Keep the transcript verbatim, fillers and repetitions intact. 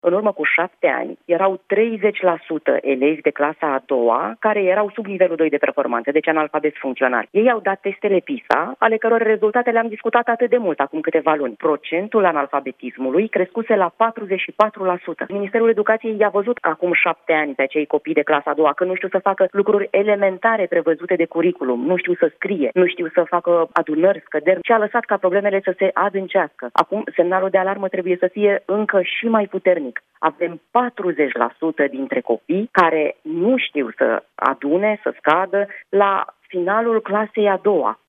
În urmă cu șapte ani, erau treizeci la sută elevi de clasa a doua care erau sub nivelul doi de performanță, deci analfabet funcțional. Ei au dat testele PISA, ale căror rezultate le-am discutat atât de mult acum câteva luni. Procentul analfabetismului crescuse la patruzeci și patru la sută. Ministerul Educației i-a văzut acum șapte ani pe acei copii de clasa a doua că nu știu să facă lucruri elementare prevăzute de curriculum, nu știu să scrie, nu știu să facă adunări, scăderi și a lăsat ca problemele să se adâncească. Acum semnalul de alarmă trebuie să fie încă și mai puternic. Avem patruzeci la sută dintre copii care nu știu să adune, să scadă la finalul clasei a doua.